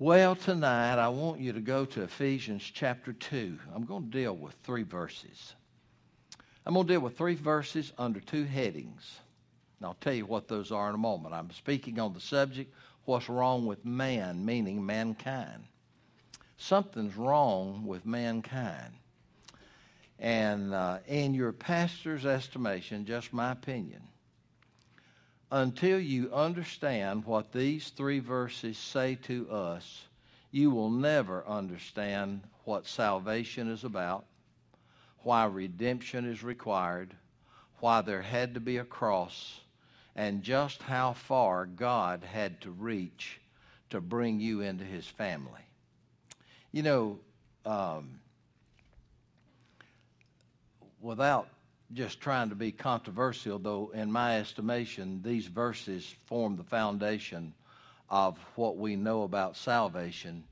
Well, tonight I want you to go to Ephesians chapter 2. I'm going to deal with 3 verses. I'm going to deal with 3 verses under 2 headings. And I'll tell you what those are in a moment. I'm speaking on the subject, what's wrong with man, meaning mankind. Something's wrong with mankind. And in your pastor's estimation, just my opinion, until you understand what these 3 verses say to us, you will never understand what salvation is about, why redemption is required, why there had to be a cross, and just how far God had to reach to bring you into his family. You know, without just trying to be controversial, though, in my estimation, these verses form the foundation of what we know about salvation.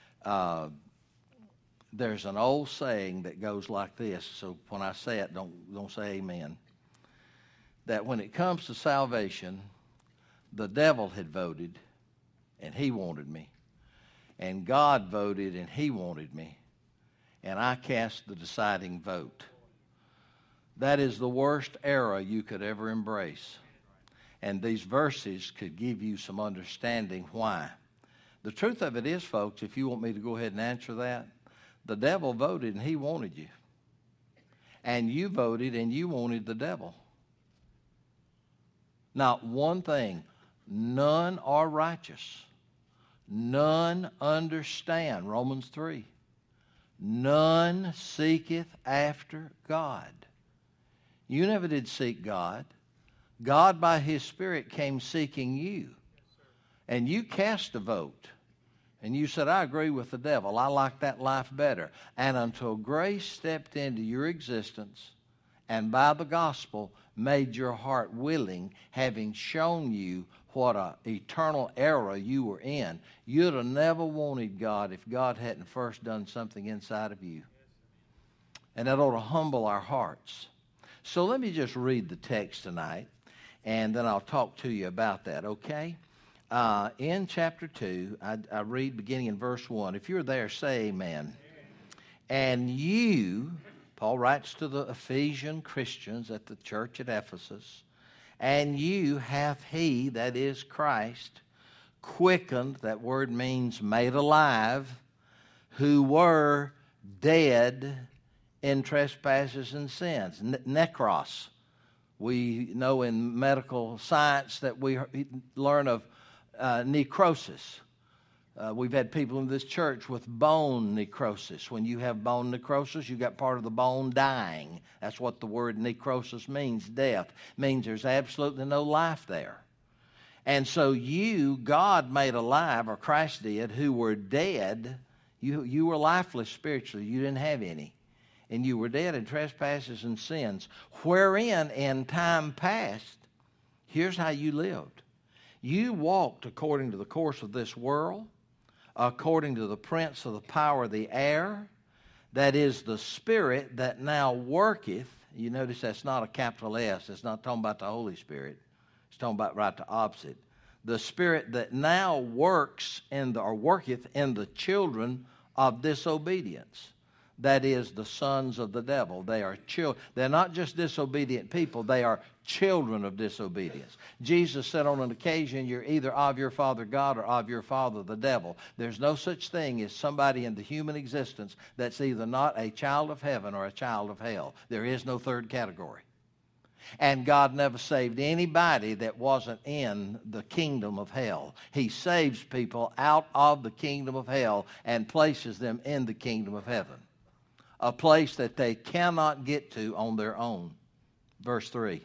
There's an old saying that goes like this, so when I say it, don't say amen. That when it comes to salvation, the devil had voted, and he wanted me. And God voted, and he wanted me. And I cast the deciding vote. That is the worst error you could ever embrace. And these verses could give you some understanding why. The truth of it is, folks, if you want me to go ahead and answer that, the devil voted and he wanted you. And you voted and you wanted the devil. Not one thing. None are righteous. None understand. Romans 3. None seeketh after God. You never did seek God. God, by his Spirit, came seeking you. And you cast a vote. And you said, I agree with the devil. I like that life better. And until grace stepped into your existence and by the gospel made your heart willing, having shown you what an eternal era you were in, you'd have never wanted God if God hadn't first done something inside of you. And that ought to humble our hearts. So let me just read the text tonight, and then I'll talk to you about that, okay? In chapter 2, I read beginning in verse 1. If you're there, say amen. And you, Paul writes to the Ephesian Christians at the church at Ephesus, and you hath he, that is Christ, quickened, that word means made alive, who were dead in trespasses and sins. Necros. We know in medical science that we learn of necrosis. We've had people in this church with bone necrosis. When you have bone necrosis, you got part of the bone dying. That's what the word necrosis means, death. It means there's absolutely no life there. And so you, God made alive, or Christ did, who were dead. You were lifeless spiritually. You didn't have any. And you were dead in trespasses and sins, wherein in time past, here's how you lived. You walked according to the course of this world, according to the prince of the power of the air, that is the spirit that now worketh. You notice that's not a capital S. It's not talking about the Holy Spirit. It's talking about right the opposite. The spirit that now worketh in the children of disobedience. That is the sons of the devil. They are children. They're not just disobedient people. They are children of disobedience. Jesus said on an occasion, you're either of your father God or of your father the devil. There's no such thing as somebody in the human existence that's either not a child of heaven or a child of hell. There is no third category. And God never saved anybody that wasn't in the kingdom of hell. He saves people out of the kingdom of hell and places them in the kingdom of heaven. A place that they cannot get to on their own. Verse 3.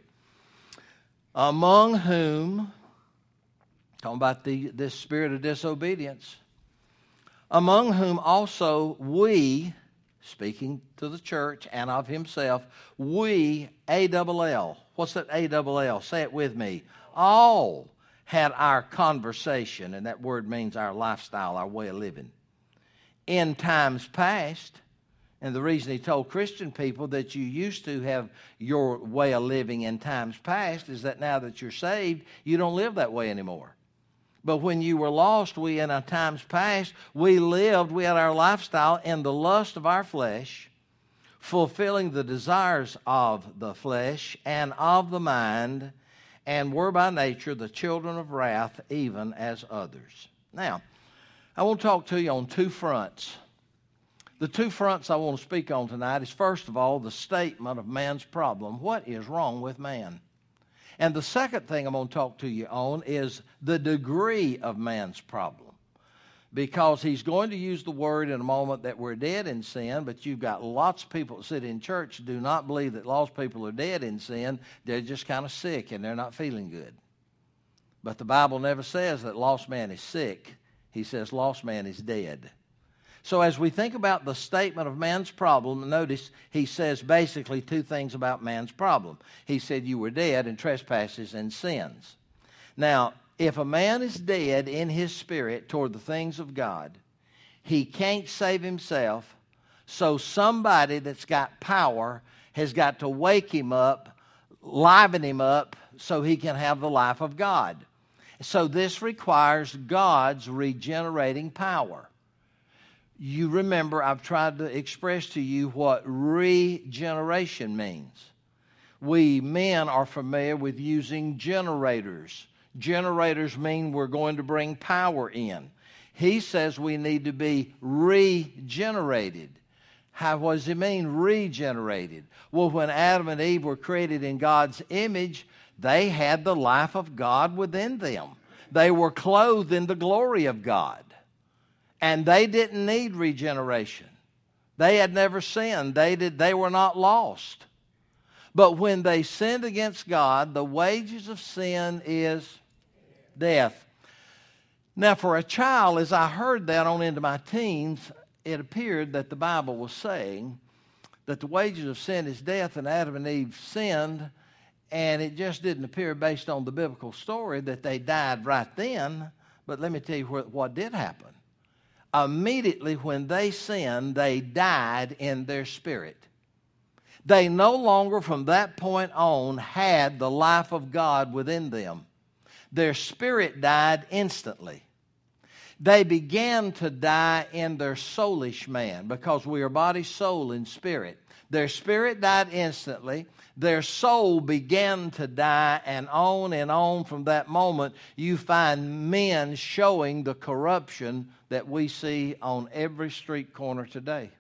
Among whom, talking about this spirit of disobedience, among whom also we, speaking to the church and of himself, we, A-double-L. What's that A-double-L? Say it with me. All had our conversation, and that word means our lifestyle, our way of living, in times past. And the reason he told Christian people that you used to have your way of living in times past is that now that you're saved, you don't live that way anymore. But when you were lost, we in our times past, we had our lifestyle in the lust of our flesh, fulfilling the desires of the flesh and of the mind, and were by nature the children of wrath, even as others. Now, I want to talk to you on two fronts. The two fronts I want to speak on tonight is, first of all, the statement of man's problem. What is wrong with man? And the second thing I'm going to talk to you on is the degree of man's problem. Because he's going to use the word in a moment that we're dead in sin, but you've got lots of people that sit in church who do not believe that lost people are dead in sin. They're just kind of sick and they're not feeling good. But the Bible never says that lost man is sick. He says lost man is dead. So as we think about the statement of man's problem, notice he says basically two things about man's problem. He said you were dead in trespasses and sins. Now, if a man is dead in his spirit toward the things of God, he can't save himself, so somebody that's got power has got to wake him up, liven him up, so he can have the life of God. So this requires God's regenerating power. You remember, I've tried to express to you what regeneration means. We men are familiar with using generators. Generators mean we're going to bring power in. He says we need to be regenerated. What does he mean, regenerated? Well, when Adam and Eve were created in God's image, they had the life of God within them. They were clothed in the glory of God. And they didn't need regeneration. They had never sinned. They were not lost. But when they sinned against God, the wages of sin is death. Now, for a child, as I heard that on into my teens, it appeared that the Bible was saying that the wages of sin is death, and Adam and Eve sinned, and it just didn't appear based on the biblical story that they died right then. But let me tell you what did happen. Immediately when they sinned, they died in their spirit. They no longer from that point on had the life of God within them. Their spirit died instantly. They began to die in their soulish man, because we are body, soul, and spirit. Their spirit died instantly. Their soul began to die, and on from that moment, you find men showing the corruption that we see on every street corner today.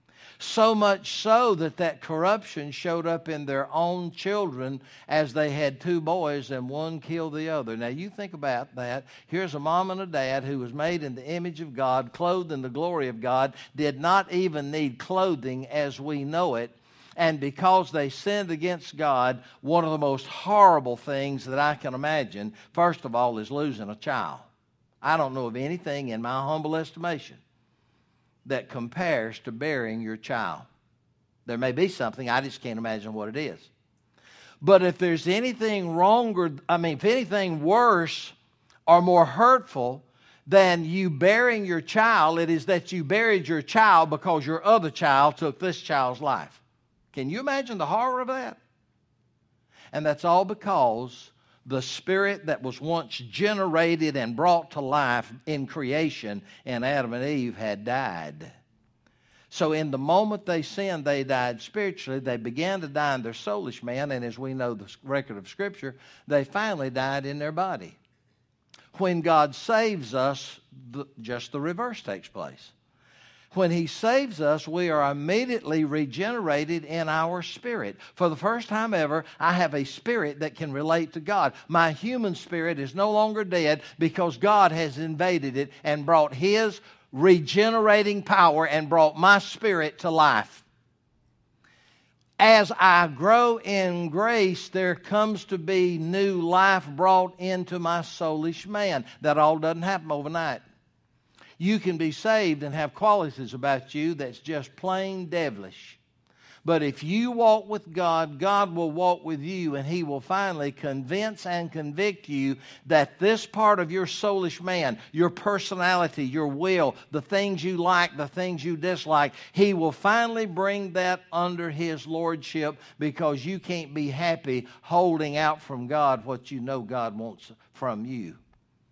So much so that corruption showed up in their own children, as they had two boys and one killed the other. Now you think about that. Here's a mom and a dad who was made in the image of God, clothed in the glory of God, did not even need clothing as we know it. And because they sinned against God, one of the most horrible things that I can imagine, first of all, is losing a child. I don't know of anything in my humble estimation that compares to burying your child. There may be something, I just can't imagine what it is. But if there's anything if anything worse or more hurtful than you burying your child, it is that you buried your child because your other child took this child's life. Can you imagine the horror of that? And that's all because the spirit that was once generated and brought to life in creation in Adam and Eve had died. So in the moment they sinned, they died spiritually. They began to die in their soulish man, and as we know the record of Scripture, they finally died in their body. When God saves us, just the reverse takes place. When He saves us, we are immediately regenerated in our spirit. For the first time ever, I have a spirit that can relate to God. My human spirit is no longer dead because God has invaded it and brought His regenerating power and brought my spirit to life. As I grow in grace, there comes to be new life brought into my soulish man. That all doesn't happen overnight. You can be saved and have qualities about you that's just plain devilish. But if you walk with God, God will walk with you, and He will finally convince and convict you that this part of your soulish man, your personality, your will, the things you like, the things you dislike, He will finally bring that under His lordship, because you can't be happy holding out from God what you know God wants from you.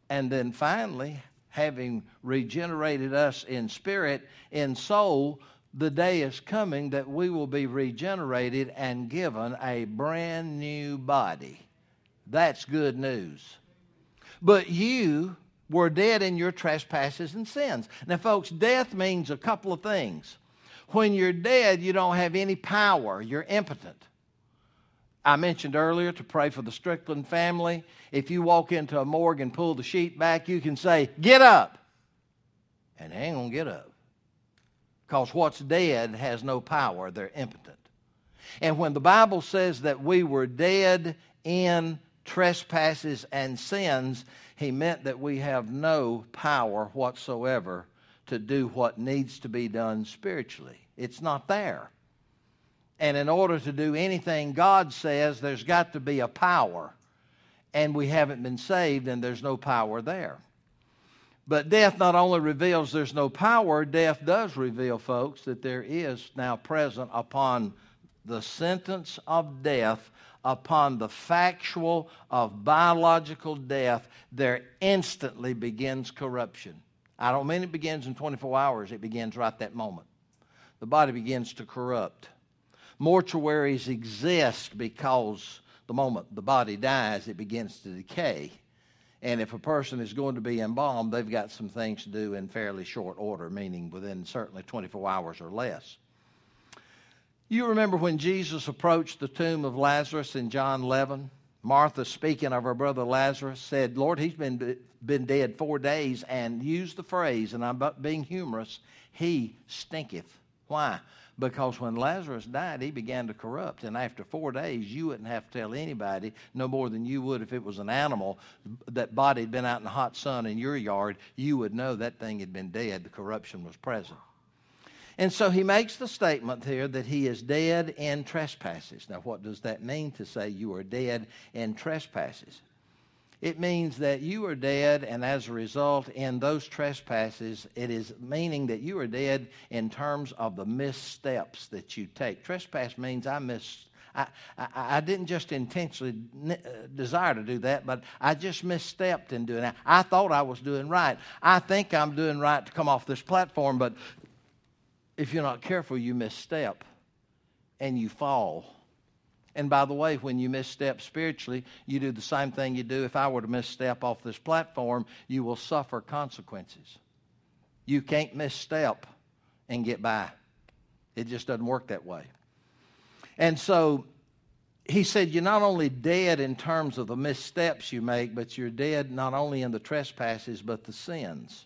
And then finally, having regenerated us in spirit, in soul, the day is coming that we will be regenerated and given a brand new body. That's good news. But you were dead in your trespasses and sins. Now, folks, death means a couple of things. When you're dead, you don't have any power. You're impotent. I mentioned earlier to pray for the Strickland family. If you walk into a morgue and pull the sheet back, you can say, "Get up." And they ain't going to get up. Because what's dead has no power. They're impotent. And when the Bible says that we were dead in trespasses and sins, he meant that we have no power whatsoever to do what needs to be done spiritually. It's not there. And in order to do anything God says, there's got to be a power. And we haven't been saved, and there's no power there. But death not only reveals there's no power, death does reveal, folks, that there is now present upon the sentence of death, upon the factual of biological death, there instantly begins corruption. I don't mean it begins in 24 hours. It begins right that moment. The body begins to corrupt. Mortuaries exist because the moment the body dies, it begins to decay. And if a person is going to be embalmed, they've got some things to do in fairly short order, meaning within certainly 24 hours or less. You remember when Jesus approached the tomb of Lazarus in John 11? Martha, speaking of her brother Lazarus, said, "Lord, he's been dead 4 days," and used the phrase, and I'm being humorous, "he stinketh." Why? Because when Lazarus died, he began to corrupt. And after 4 days, you wouldn't have to tell anybody, no more than you would if it was an animal. That body had been out in the hot sun in your yard. You would know that thing had been dead. The corruption was present. And so he makes the statement here that he is dead in trespasses. Now, what does that mean to say you are dead in trespasses? It means that you are dead, and as a result, in those trespasses, it is meaning that you are dead in terms of the missteps that you take. Trespass means I didn't just intentionally desire to do that, but I just misstepped in doing that. I thought I was doing right. I think I'm doing right to come off this platform, but if you're not careful, you misstep and you fall. And by the way, when you misstep spiritually, you do the same thing you do. If I were to misstep off this platform, you will suffer consequences. You can't misstep and get by. It just doesn't work that way. And so he said, you're not only dead in terms of the missteps you make, but you're dead not only in the trespasses, but the sins.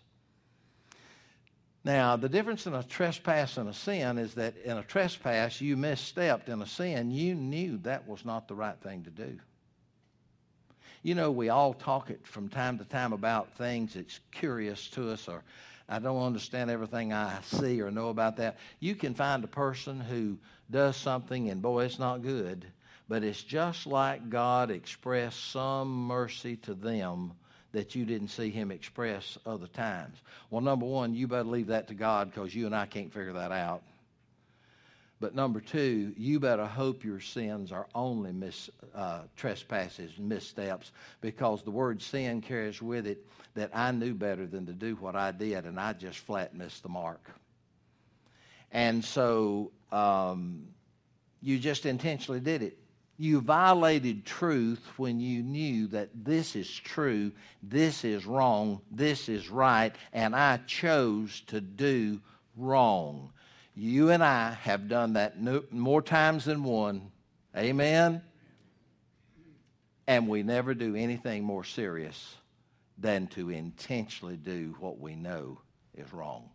Now, the difference in a trespass and a sin is that in a trespass, you misstepped. In a sin, you knew that was not the right thing to do. You know, we all talk it from time to time about things that's curious to us, or I don't understand everything I see or know about that. You can find a person who does something, and boy, it's not good, but it's just like God expressed some mercy to them that you didn't see him express other times. Well, number one, you better leave that to God, because you and I can't figure that out. But number two, you better hope your sins are only trespasses and missteps, because the word sin carries with it that I knew better than to do what I did, and I just flat missed the mark. And so you just intentionally did it. You violated truth when you knew that this is true, this is wrong, this is right, and I chose to do wrong. You and I have done that more times than one. Amen? And we never do anything more serious than to intentionally do what we know is wrong.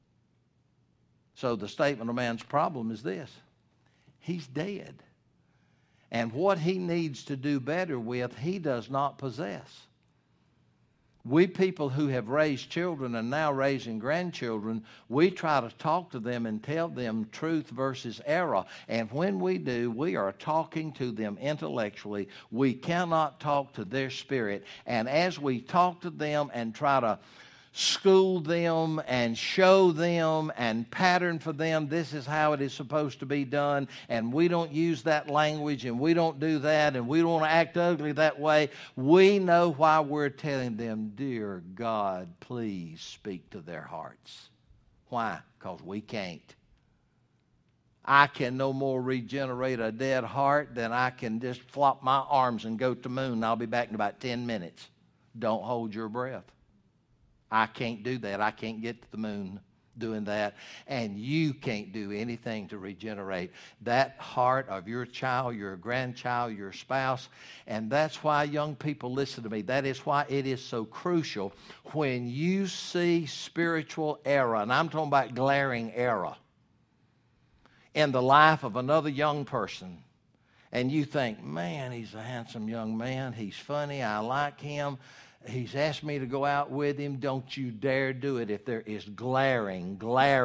So the statement of man's problem is this: he's dead. And what he needs to do better with, he does not possess. We people who have raised children and now raising grandchildren, we try to talk to them and tell them truth versus error. And when we do, we are talking to them intellectually. We cannot talk to their spirit. And as we talk to them and try to school them and show them and pattern for them, this is how it is supposed to be done, and we don't use that language, and we don't do that, and we don't want to act ugly that way, we know why we're telling them, dear God, please speak to their hearts. Why? Because we can't. I can no more regenerate a dead heart than I can just flop my arms and go to the moon. I'll be back in about 10 minutes. Don't hold your breath. I can't do that. I can't get to the moon doing that. And you can't do anything to regenerate that heart of your child, your grandchild, your spouse. And that's why, young people, listen to me. That is why it is so crucial when you see spiritual error, and I'm talking about glaring error, in the life of another young person, and you think, man, he's a handsome young man. He's funny. I like him. He's asked me to go out with him. Don't you dare do it if there is glaring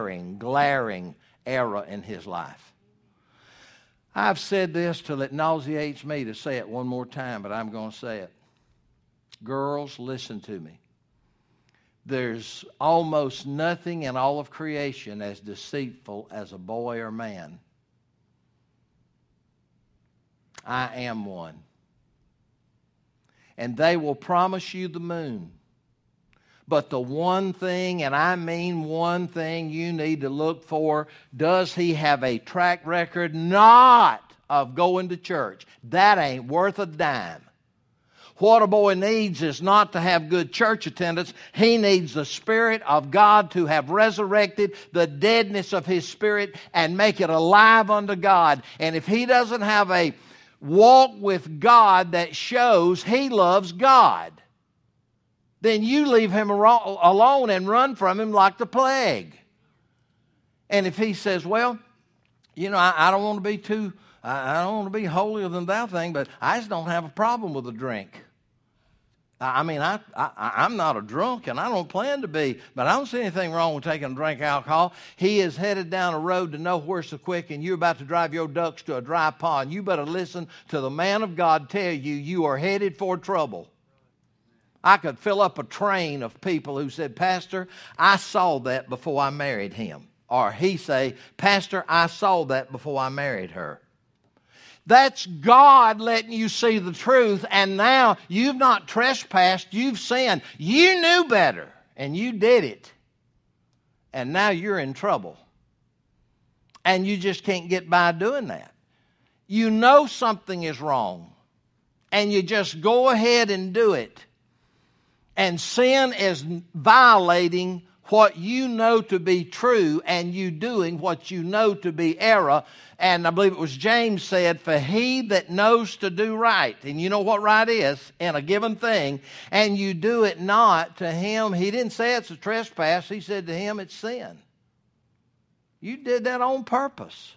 error in his life. I've said this till it nauseates me to say it one more time, but I'm going to say it. Girls, listen to me. There's almost nothing in all of creation as deceitful as a boy or man. I am one. And they will promise you the moon. But the one thing, and I mean one thing you need to look for, does he have a track record? Not of going to church. That ain't worth a dime. What a boy needs is not to have good church attendance. He needs the Spirit of God to have resurrected the deadness of his spirit and make it alive unto God. And if he doesn't have a walk with God that shows he loves God, then you leave him alone and run from him like the plague. And if he says, well, you know, I don't want to be I don't want to be holier than thou thing, but I just don't have a problem with a drink. I mean, I'm not a drunk, and I don't plan to be, but I don't see anything wrong with taking a drink of alcohol. He is headed down a road to nowhere so quick, and you're about to drive your ducks to a dry pond. You better listen to the man of God tell you you are headed for trouble. I could fill up a train of people who said, Pastor, I saw that before I married him. Or he say, Pastor, I saw that before I married her. That's God letting you see the truth, and now you've not trespassed, you've sinned. You knew better, and you did it. And now you're in trouble. And you just can't get by doing that. You know something is wrong, and you just go ahead and do it. And sin is violating what you know to be true, and you doing what you know to be error. And I believe it was James said, for he that knows to do right, and you know what right is in a given thing, and you do it not, to him, he didn't say it's a trespass, he said to him it's sin. You did that on purpose.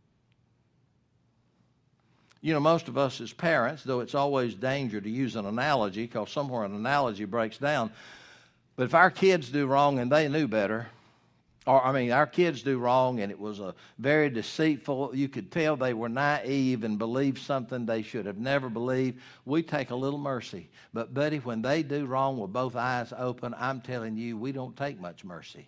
You know, most of us as parents, though it's always danger to use an analogy, because somewhere an analogy breaks down, but if our kids do wrong and they knew better, our kids do wrong and it was a very deceitful, you could tell they were naive and believed something they should have never believed, we take a little mercy. But, buddy, when they do wrong with both eyes open, I'm telling you, we don't take much mercy.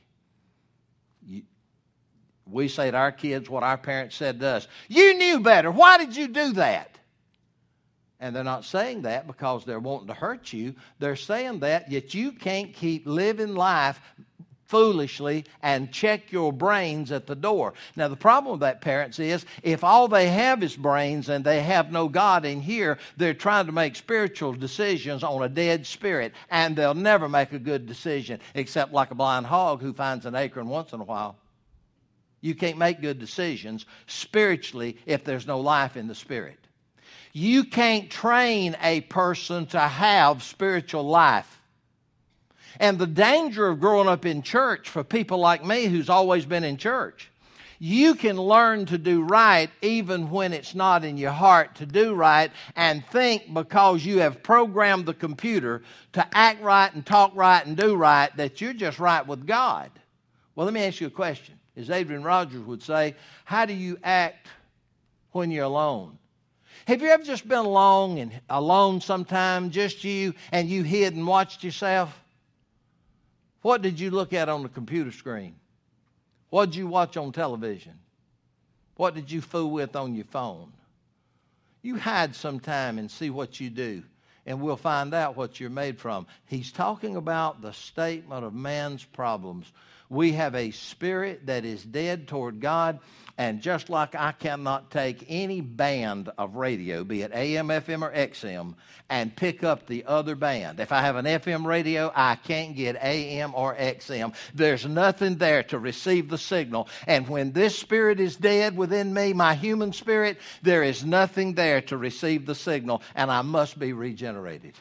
We say to our kids what our parents said to us. You knew better. Why did you do that? And they're not saying that because they're wanting to hurt you. They're saying that, yet you can't keep living life foolishly and check your brains at the door. Now, the problem with that, parents, is if all they have is brains and they have no God in here, they're trying to make spiritual decisions on a dead spirit, and they'll never make a good decision except like a blind hog who finds an acorn once in a while. You can't make good decisions spiritually if there's no life in the Spirit. You can't train a person to have spiritual life. And the danger of growing up in church for people like me who's always been in church, you can learn to do right even when it's not in your heart to do right, and think because you have programmed the computer to act right and talk right and do right that you're just right with God. Well, let me ask you a question. As Adrian Rogers would say, how do you act when you're alone? Have you ever just been alone sometime, just you, and you hid and watched yourself? What did you look at on the computer screen? What did you watch on television? What did you fool with on your phone? You hide some time and see what you do, and we'll find out what you're made from. He's talking about the statement of man's problems. We have a spirit that is dead toward God, and just like I cannot take any band of radio, be it AM, FM, or XM, and pick up the other band. If I have an FM radio, I can't get AM or XM. There's nothing there to receive the signal. And when this spirit is dead within me, my human spirit, there is nothing there to receive the signal, and I must be regenerated.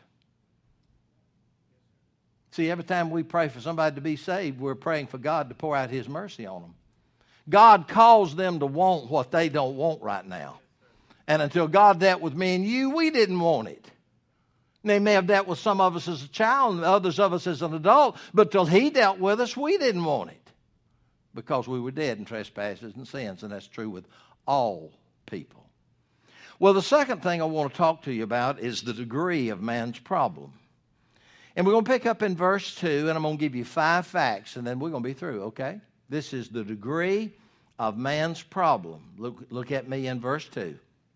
See, every time we pray for somebody to be saved, we're praying for God to pour out His mercy on them. God calls them to want what they don't want right now. And until God dealt with me and you, we didn't want it. And He may have dealt with some of us as a child and others of us as an adult, but till He dealt with us, we didn't want it. Because we were dead in trespasses and sins, and that's true with all people. Well, the second thing I want to talk to you about is the degree of man's problem. And we're going to pick up in verse 2, and I'm going to give you 5 facts, and then we're going to be through, okay? This is the degree of man's problem. Look at me in verse 2.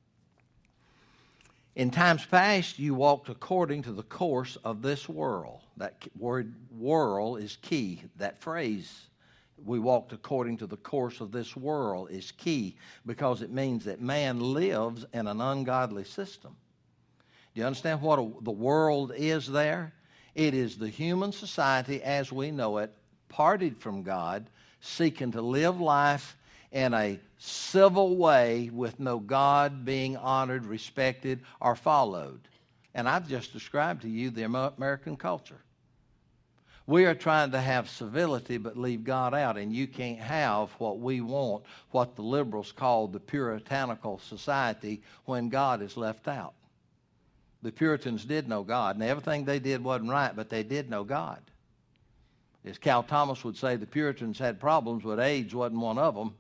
In times past, you walked according to the course of this world. That word world is key. That phrase, we walked according to the course of this world, is key because it means that man lives in an ungodly system. Do you understand what the world is there? It is the human society as we know it, parted from God, seeking to live life in a civil way with no God being honored, respected, or followed. And I've just described to you the American culture. We are trying to have civility but leave God out, and you can't have what we want, what the liberals call the puritanical society, when God is left out. The Puritans did know God, and everything they did wasn't right, but they did know God. As Cal Thomas would say, the Puritans had problems, but AIDS wasn't one of them.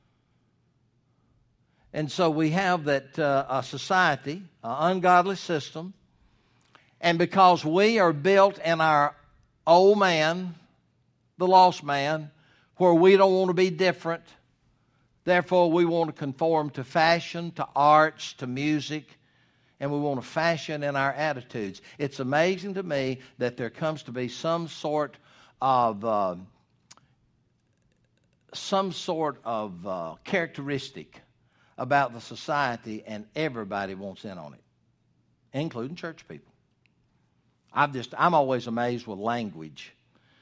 And so we have that a society, an ungodly system, and because we are built in our old man, the lost man, where we don't want to be different, therefore we want to conform to fashion, to arts, to music, and we want to fashion in our attitudes. It's amazing to me that there comes to be some sort of characteristic about the society, and everybody wants in on it, including church people. I'm always amazed with language.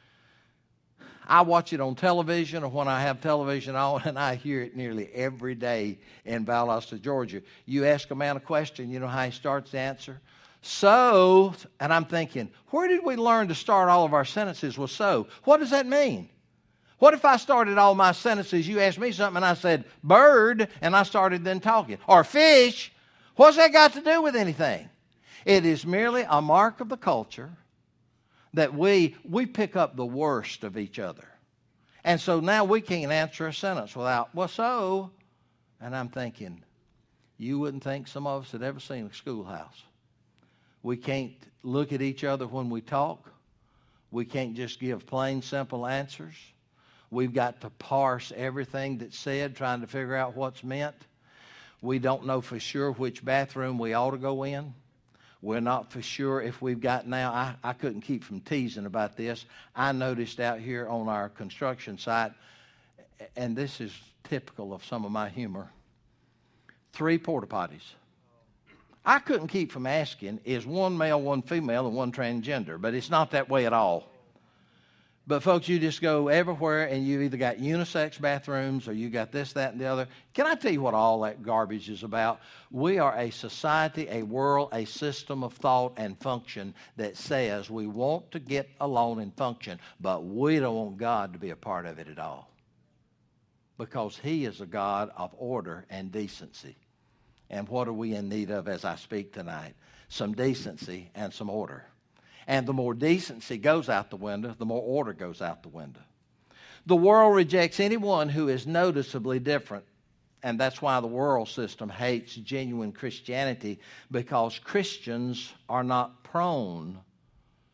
I watch it on television, or when I have television on, and I hear it nearly every day in Valdosta, Georgia. You ask a man a question, you know how he starts the answer? So, and I'm thinking, where did we learn to start all of our sentences with so? What does that mean? What if I started all my sentences, you asked me something, and I said bird, and I started then talking? Or fish? What's that got to do with anything? It is merely a mark of the culture that we pick up the worst of each other. And so now we can't answer a sentence without, well, so, and I'm thinking, you wouldn't think some of us had ever seen a schoolhouse. We can't look at each other when we talk. We can't just give plain, simple answers. We've got to parse everything that's said, trying to figure out what's meant. We don't know for sure which bathroom we ought to go in. We're not for sure if we've got now, I couldn't keep from teasing about this. I noticed out here on our construction site, and this is typical of some of my humor, 3 porta potties. I couldn't keep from asking, is one male, one female, and one transgender? But it's not that way at all. But folks, you just go everywhere and you either got unisex bathrooms or you got this, that, and the other. Can I tell you what all that garbage is about? We are a society, a world, a system of thought and function that says we want to get along and function, but we don't want God to be a part of it at all. Because He is a God of order and decency. And what are we in need of as I speak tonight? Some decency and some order. And the more decency goes out the window, the more order goes out the window. The world rejects anyone who is noticeably different. And that's why the world system hates genuine Christianity, because Christians are not prone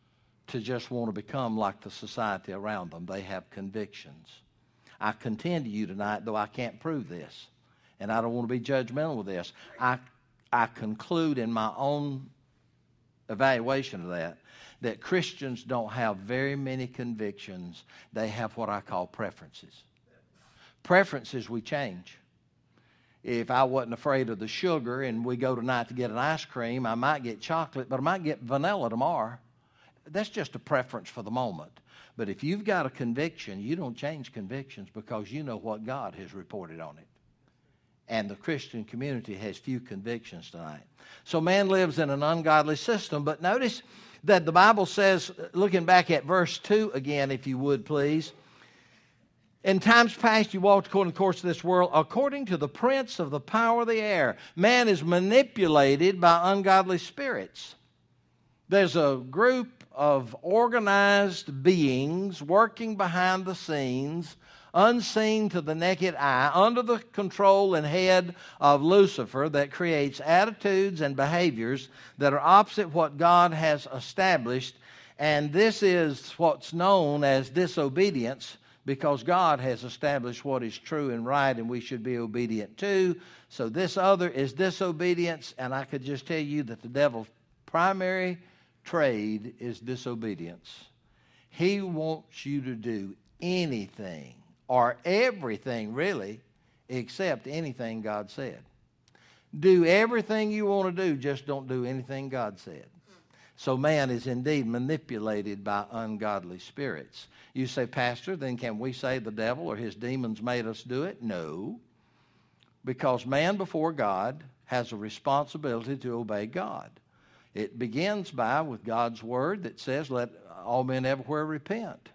to just want to become like the society around them. They have convictions. I contend to you tonight, though I can't prove this, and I don't want to be judgmental with this, I conclude in my own evaluation of that Christians don't have very many convictions. They have what I call preferences. Preferences we change. If I wasn't afraid of the sugar and we go tonight to get an ice cream, I might get chocolate, but I might get vanilla tomorrow. That's just a preference for the moment. But if you've got a conviction, you don't change convictions because you know what God has reported on it. And the Christian community has few convictions tonight. So man lives in an ungodly system. But notice that the Bible says, looking back at verse 2 again, if you would please. In times past you walked according to the course of this world, according to the prince of the power of the air. Man is manipulated by ungodly spirits. There's a group of organized beings working behind the scenes, unseen to the naked eye, under the control and head of Lucifer, that creates attitudes and behaviors that are opposite what God has established. And this is what's known as disobedience, because God has established what is true and right and we should be obedient to. So this other is disobedience, and I could just tell you that the devil's primary trade is disobedience. He wants you to do anything or everything really except anything God said. Do everything you want to do, just don't do anything God said. So man is indeed manipulated by ungodly spirits. You say, Pastor, then can we say the devil or his demons made us do it? No, because man before God has a responsibility to obey God. It begins with God's word that says, let all men everywhere repent.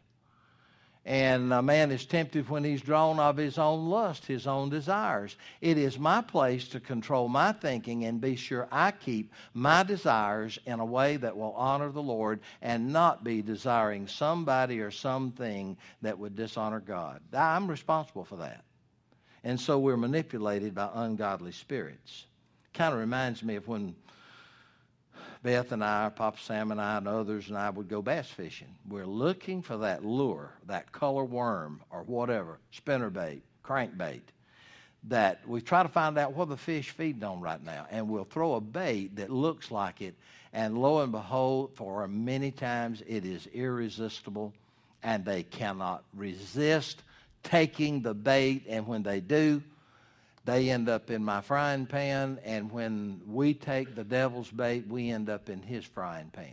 And a man is tempted when he's drawn of his own lust, his own desires. It is my place to control my thinking and be sure I keep my desires in a way that will honor the Lord and not be desiring somebody or something that would dishonor God. I'm responsible for that. And so we're manipulated by ungodly spirits. Kind of reminds me of when Beth and I, Papa Sam and I, and others and I would go bass fishing. We're looking for that lure, that color worm or whatever, spinnerbait, crankbait, that we try to find out what the fish feeding on right now. And we'll throw a bait that looks like it, and lo and behold, for many times it is irresistible, and they cannot resist taking the bait, and when they do, they end up in my frying pan, and when we take the devil's bait, we end up in his frying pan.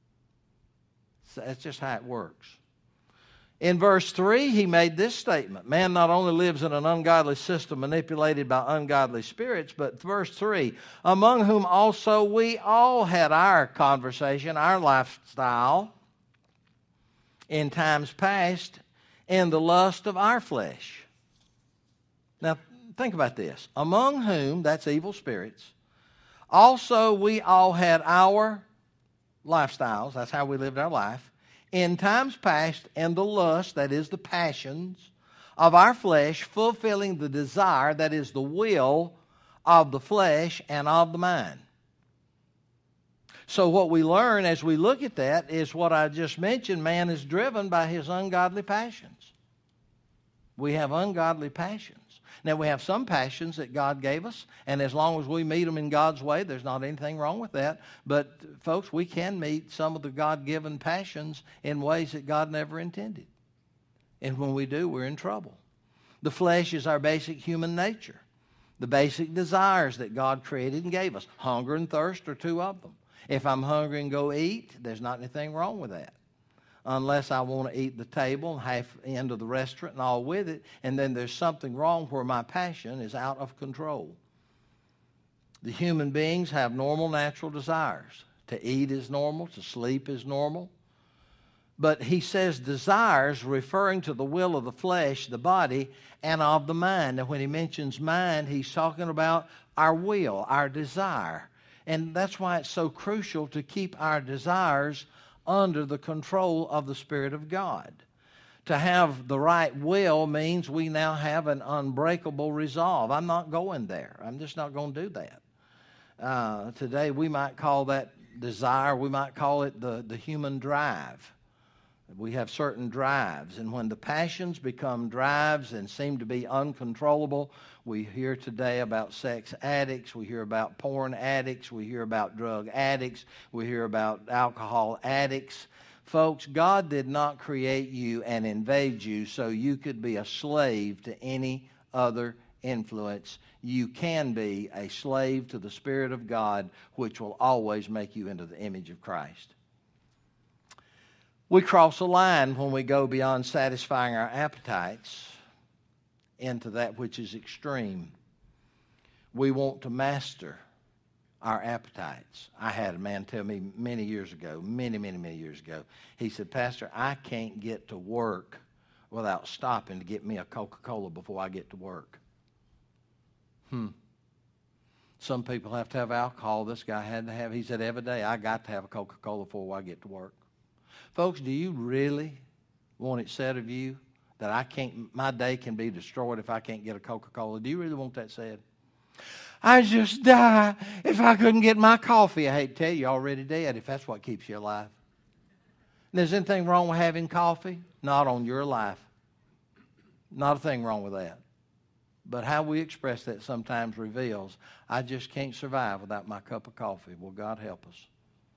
So that's just how it works. In verse 3, he made this statement. Man not only lives in an ungodly system manipulated by ungodly spirits, but verse 3, among whom also we all had our conversation, our lifestyle, in times past, in the lust of our flesh. Now, think about this. Among whom, that's evil spirits, also we all had our lifestyles, that's how we lived our life, in times past, in the lust, that is the passions of our flesh, fulfilling the desire, that is the will of the flesh and of the mind. So what we learn as we look at that is what I just mentioned. Man is driven by his ungodly passions. We have ungodly passions. Now, we have some passions that God gave us, and as long as we meet them in God's way, there's not anything wrong with that. But, folks, we can meet some of the God-given passions in ways that God never intended. And when we do, we're in trouble. The flesh is our basic human nature, the basic desires that God created and gave us. Hunger and thirst are two of them. If I'm hungry and go eat, there's not anything wrong with that, unless I want to eat the table, half end of the restaurant and all with it, and then there's something wrong where my passion is out of control. The human beings have normal natural desires. To eat is normal, to sleep is normal. But he says desires referring to the will of the flesh, the body, and of the mind. Now when he mentions mind, he's talking about our will, our desire. And that's why it's so crucial to keep our desires under the control of the Spirit of God. To have the right will means we now have an unbreakable resolve. I'm not going there. I'm just not going to do that. Today we might call that desire, we might call it the human drive. We have certain drives, and when the passions become drives and seem to be uncontrollable, we hear today about sex addicts, we hear about porn addicts, we hear about drug addicts, we hear about alcohol addicts. Folks, God did not create you and invade you so you could be a slave to any other influence. You can be a slave to the Spirit of God, which will always make you into the image of Christ. We cross a line when we go beyond satisfying our appetites into that which is extreme. We want to master our appetites. I had a man tell me many years ago, many years ago, he said, Pastor, I can't get to work without stopping to get me a Coca-Cola before I get to work. Some people have to have alcohol. This guy had to have, he said, every day I got to have a Coca-Cola before I get to work. Folks, do you really want it said of you that my day can be destroyed if I can't get a Coca-Cola? Do you really want that said? I'd just die if I couldn't get my coffee. I hate to tell you, you're already dead if that's what keeps you alive. And there's anything wrong with having coffee? Not on your life. Not a thing wrong with that. But how we express that sometimes reveals, I just can't survive without my cup of coffee. Well, God help us.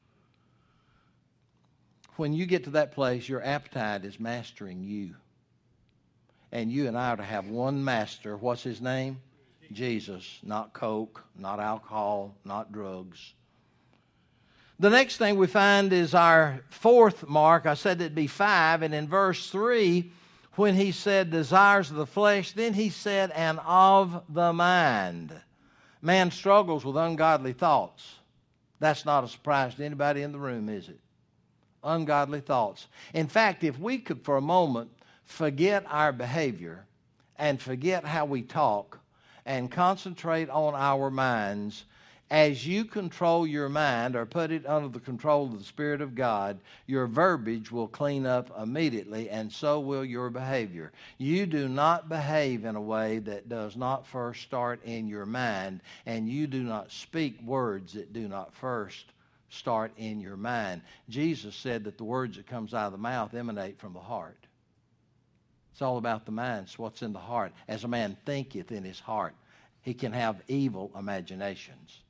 When you get to that place, your appetite is mastering you. And you and I are to have one master. What's his name? Jesus. Not Coke, not alcohol, not drugs. The next thing we find is our fourth mark. I said it'd be 5. And in verse 3, when he said desires of the flesh, then he said, and of the mind. Man struggles with ungodly thoughts. That's not a surprise to anybody in the room, is it? Ungodly thoughts. In fact, if we could for a moment forget our behavior and forget how we talk and concentrate on our minds, as you control your mind or put it under the control of the Spirit of God, your verbiage will clean up immediately, and so will your behavior. You do not behave in a way that does not first start in your mind, and you do not speak words that do not first start in your mind. Jesus said that the words that comes out of the mouth emanate from the heart. It's all about the mind. It's what's in the heart. As a man thinketh in his heart, he can have evil imaginations.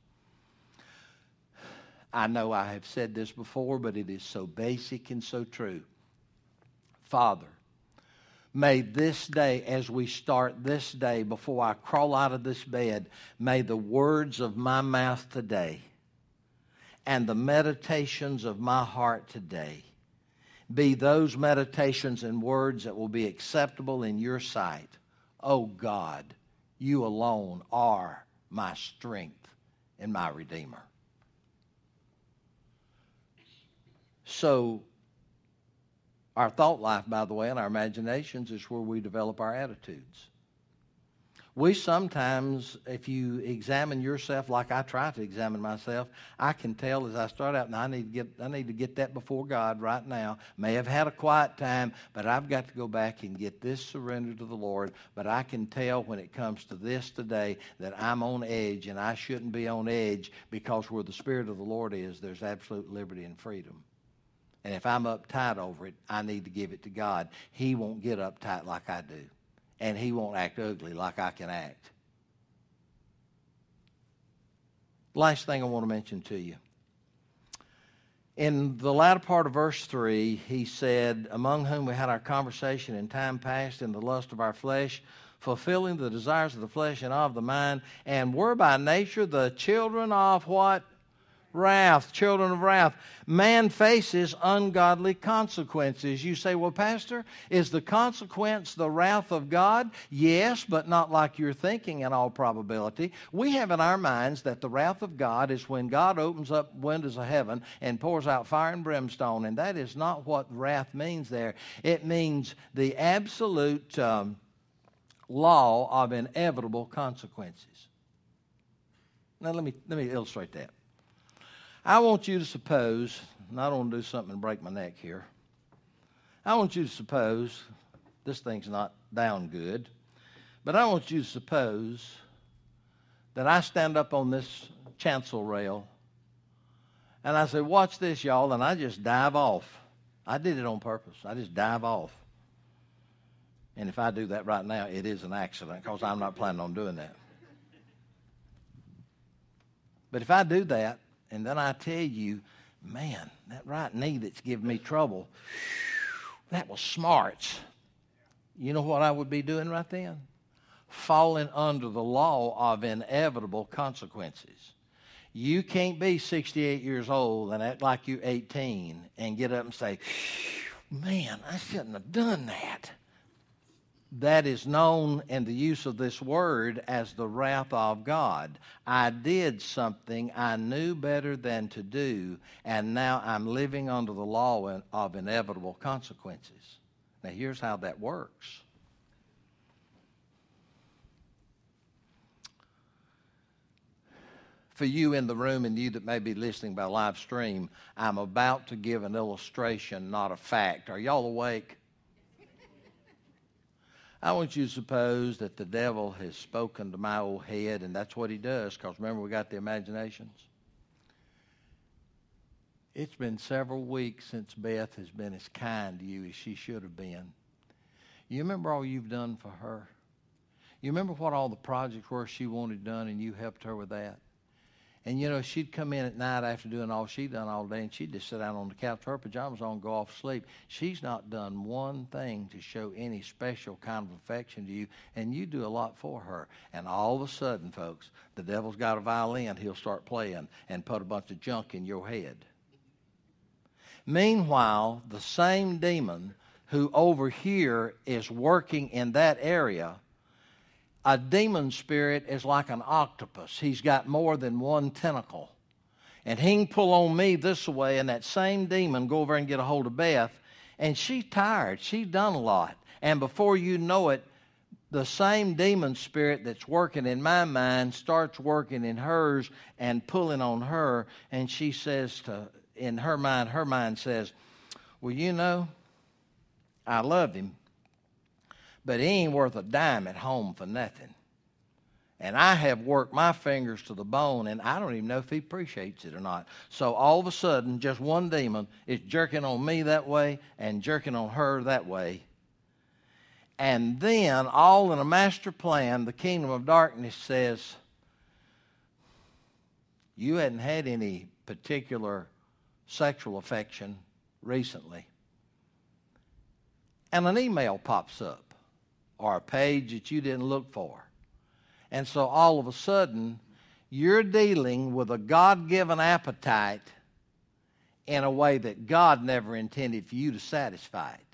I know I have said this before, but it is so basic and so true. Father, may this day, as we start this day, before I crawl out of this bed, may the words of my mouth today and the meditations of my heart today be those meditations and words that will be acceptable in your sight. Oh God, you alone are my strength and my Redeemer. So, our thought life, by the way, and our imaginations is where we develop our attitudes. We sometimes, if you examine yourself like I try to examine myself, I can tell as I start out, now I need to get that before God right now. May have had a quiet time, but I've got to go back and get this surrendered to the Lord. But I can tell when it comes to this today that I'm on edge, and I shouldn't be on edge, because where the Spirit of the Lord is, there's absolute liberty and freedom. And if I'm uptight over it, I need to give it to God. He won't get uptight like I do. And he won't act ugly like I can act. Last thing I want to mention to you. In the latter part of verse 3, he said, among whom we had our conversation in time past in the lust of our flesh, fulfilling the desires of the flesh and of the mind, and were by nature the children of what? Wrath, children of wrath. Man faces ungodly consequences. You say, well, Pastor, is the consequence the wrath of God? Yes, but not like you're thinking in all probability. We have in our minds that the wrath of God is when God opens up windows of heaven and pours out fire and brimstone, and that is not what wrath means there. It means the absolute law of inevitable consequences. Now, let me illustrate that. I want you to suppose, and I don't want to do something and break my neck here. I want you to suppose, this thing's not down good, but I want you to suppose that I stand up on this chancel rail And I said, watch this, y'all, and I just dive off. I did it on purpose. I just dive off. And if I do that right now, it is an accident because I'm not planning on doing that. But if I do that, and then I tell you, man, that right knee that's giving me trouble, that was smarts. You know what I would be doing right then? Falling under the law of inevitable consequences. You can't be 68 years old and act like you're 18 and get up and say, man, I shouldn't have done that. That is known in the use of this word as the wrath of God. I did something I knew better than to do, and now I'm living under the law of inevitable consequences. Now, here's how that works. For you in the room and you that may be listening by live stream, I'm about to give an illustration, not a fact. Are y'all awake? I want you to suppose that the devil has spoken to my old head, and that's what he does, because remember, we got the imaginations. It's been several weeks since Beth has been as kind to you as she should have been. You remember all you've done for her? You remember what all the projects were she wanted done, and you helped her with that? And, you know, she'd come in at night after doing all she'd done all day, and she'd just sit down on the couch, her pajamas on, go off to sleep. She's not done one thing to show any special kind of affection to you, and you do a lot for her. And all of a sudden, folks, the devil's got a violin, he'll start playing and put a bunch of junk in your head. Meanwhile, the same demon who over here is working in that area, a demon spirit is like an octopus. He's got more than one tentacle. And he can pull on me this way, and that same demon go over and get a hold of Beth, and she's tired. She's done a lot. And before you know it, the same demon spirit that's working in my mind starts working in hers and pulling on her, and she says in her mind says, well, you know, I love him, but he ain't worth a dime at home for nothing. And I have worked my fingers to the bone, and I don't even know if he appreciates it or not. So all of a sudden, just one demon is jerking on me that way and jerking on her that way. And then, all in a master plan, the kingdom of darkness says, you hadn't had any particular sexual affection recently. And an email pops up, or a page that you didn't look for. And so all of a sudden, you're dealing with a God-given appetite in a way that God never intended for you to satisfy it.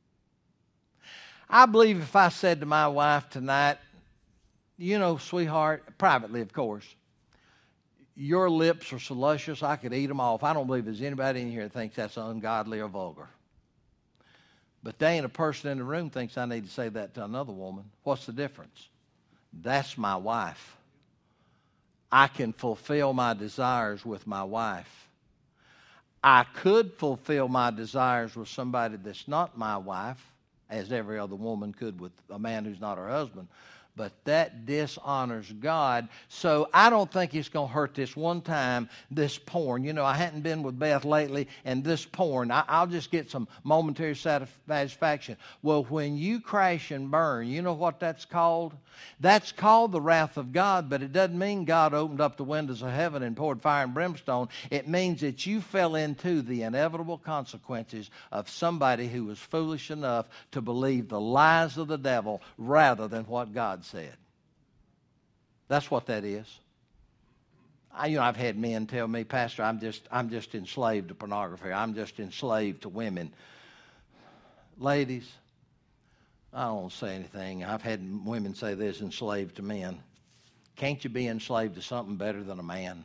I believe if I said to my wife tonight, you know, sweetheart, privately of course, your lips are so luscious I could eat them off. I don't believe there's anybody in here that thinks that's ungodly or vulgar. But there ain't a person in the room thinks I need to say that to another woman. What's the difference? That's my wife. I can fulfill my desires with my wife. I could fulfill my desires with somebody that's not my wife, as every other woman could with a man who's not her husband. But that dishonors God. So I don't think it's going to hurt this one time, this porn. You know, I hadn't been with Beth lately, and this porn, I'll just get some momentary satisfaction. Well, when you crash and burn, you know what that's called? That's called the wrath of God, but it doesn't mean God opened up the windows of heaven and poured fire and brimstone. It means that you fell into the inevitable consequences of somebody who was foolish enough to believe the lies of the devil rather than what God said. That's what that is. I've had men tell me, Pastor, I'm just enslaved to pornography. I'm just enslaved to women. Ladies, I don't say anything. I've had women say this, enslaved to men. Can't you be enslaved to something better than a man?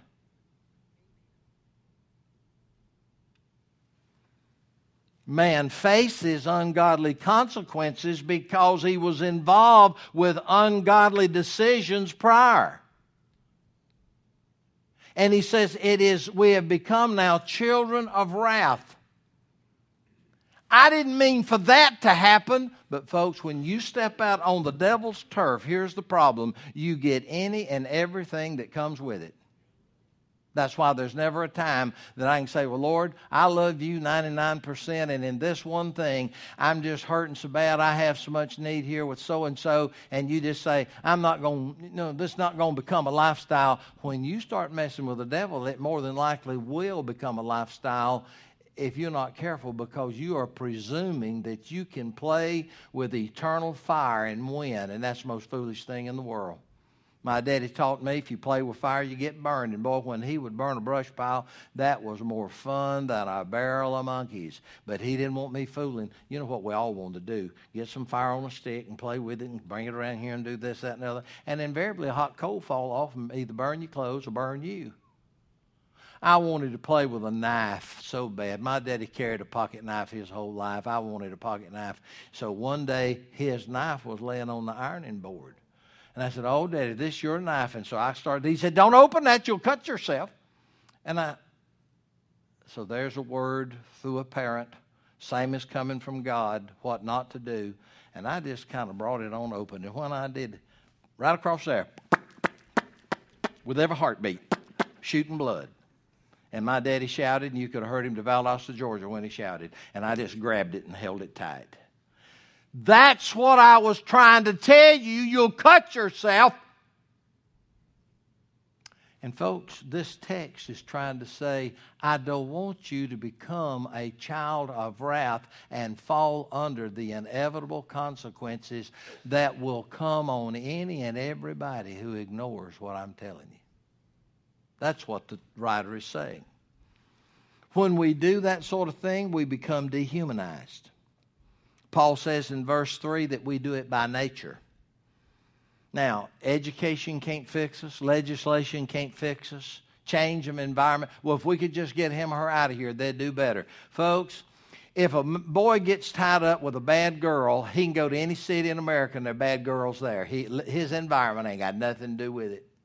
Man faces ungodly consequences because he was involved with ungodly decisions prior. And he says, we have become now children of wrath. I didn't mean for that to happen, but folks, when you step out on the devil's turf, here's the problem. You get any and everything that comes with it. That's why there's never a time that I can say, well, Lord, I love you 99%, and in this one thing, I'm just hurting so bad. I have so much need here with so-and-so, and you just say, this is not going to become a lifestyle. When you start messing with the devil, it more than likely will become a lifestyle if you're not careful, because you are presuming that you can play with eternal fire and win, and that's the most foolish thing in the world. My daddy taught me if you play with fire, you get burned. And boy, when he would burn a brush pile, that was more fun than a barrel of monkeys. But he didn't want me fooling. You know what we all wanted to do? Get some fire on a stick and play with it and bring it around here and do this, that, and the other. And invariably a hot coal fall off and either burn your clothes or burn you. I wanted to play with a knife so bad. My daddy carried a pocket knife his whole life. I wanted a pocket knife. So one day his knife was laying on the ironing board. And I said, oh, Daddy, this is your knife. And so I started. He said, don't open that. You'll cut yourself. So there's a word through a parent. Same as coming from God, what not to do. And I just kind of brought it on open. And when I did, right across there, with every heartbeat, shooting blood. And my daddy shouted, and you could have heard him to Valdosta, Georgia when he shouted. And I just grabbed it and held it tight. That's what I was trying to tell you. You'll cut yourself. And folks, this text is trying to say, I don't want you to become a child of wrath and fall under the inevitable consequences that will come on any and everybody who ignores what I'm telling you. That's what the writer is saying. When we do that sort of thing, we become dehumanized. Paul says in verse 3 that we do it by nature. Now, education can't fix us. Legislation can't fix us. Change of environment. Well, if we could just get him or her out of here, they'd do better. Folks, if a boy gets tied up with a bad girl, he can go to any city in America and there are bad girls there. His environment ain't got nothing to do with it.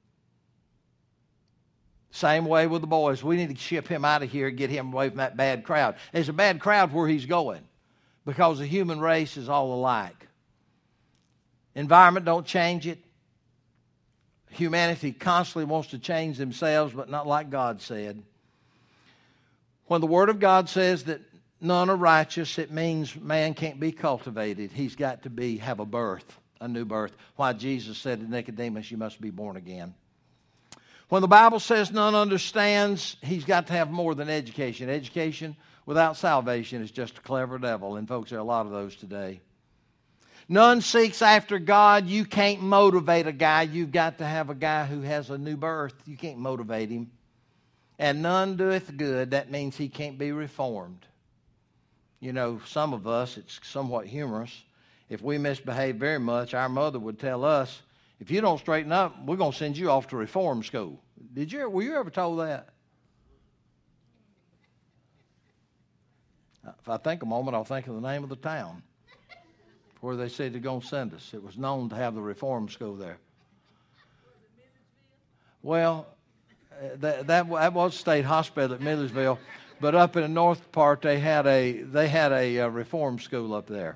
Same way with the boys. We need to ship him out of here and get him away from that bad crowd. There's a bad crowd where he's going, because the human race is all alike. Environment don't change it. Humanity constantly wants to change themselves, but not like God said. When the Word of God says that none are righteous, it means man can't be cultivated. He's got to have a birth, a new birth. Why Jesus said to Nicodemus, you must be born again. When the Bible says none understands, he's got to have more than education. Education without salvation is just a clever devil. And folks, there are a lot of those today. None seeks after God. You can't motivate a guy. You've got to have a guy who has a new birth. You can't motivate him. And none doeth good. That means he can't be reformed. You know, some of us, it's somewhat humorous. If we misbehave very much, our mother would tell us, if you don't straighten up, we're going to send you off to reform school. Were you ever told that? If I think a moment, I'll think of the name of the town where they said they're going to send us. It was known to have the reform school there. Well, that was State Hospital at Millersville, but up in the north part they had a reform school up there.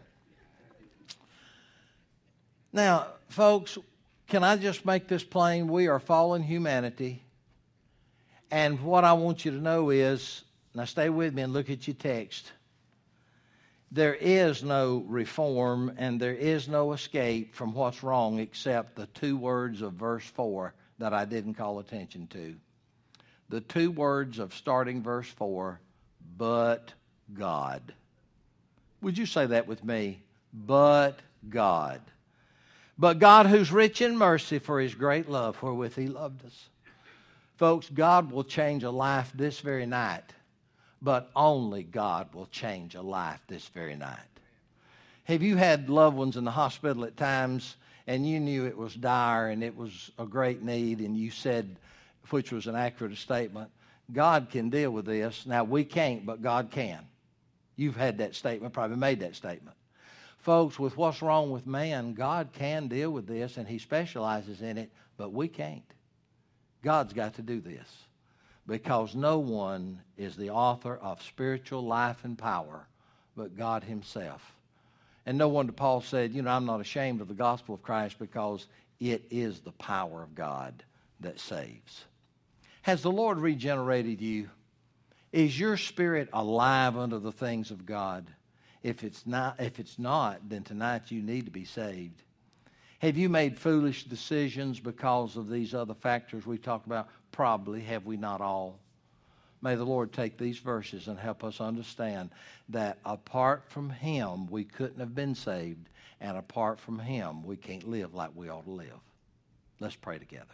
Now, folks, can I just make this plain? We are fallen humanity, and what I want you to know is, now stay with me and look at your text. There is no reform and there is no escape from what's wrong except the two words of verse 4 that I didn't call attention to. The two words of starting verse 4, but God. Would you say that with me? But God. But God, who's rich in mercy for his great love wherewith he loved us. Folks, God will change a life this very night. But only God will change a life this very night. Have you had loved ones in the hospital at times and you knew it was dire and it was a great need and you said, which was an accurate statement, God can deal with this. Now, we can't, but God can. You've had that statement, probably made that statement. Folks, with what's wrong with man, God can deal with this and he specializes in it, but we can't. God's got to do this. Because no one is the author of spiritual life and power but God himself. And no wonder Paul said, I'm not ashamed of the gospel of Christ because it is the power of God that saves. Has the Lord regenerated you? Is your spirit alive unto the things of God? If it's not, then tonight you need to be saved. Have you made foolish decisions because of these other factors we talked about? Probably. Have we not all? May the Lord take these verses and help us understand that apart from Him, we couldn't have been saved, and apart from Him, we can't live like we ought to live. Let's pray together.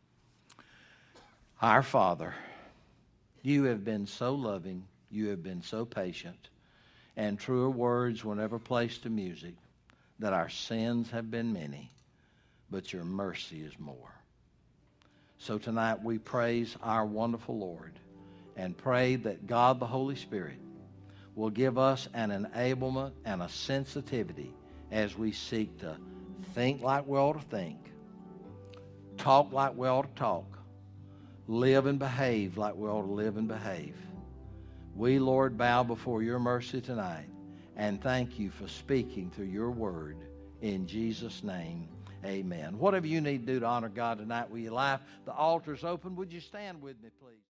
Our Father, you have been so loving, you have been so patient, and truer words were never placed to music, that our sins have been many, but your mercy is more. So tonight we praise our wonderful Lord and pray that God the Holy Spirit will give us an enablement and a sensitivity as we seek to think like we ought to think, talk like we ought to talk, live and behave like we ought to live and behave. We, Lord, bow before your mercy tonight and thank you for speaking through your word. In Jesus' name, amen. Whatever you need to do to honor God tonight with your life, the altar's open. Would you stand with me, please?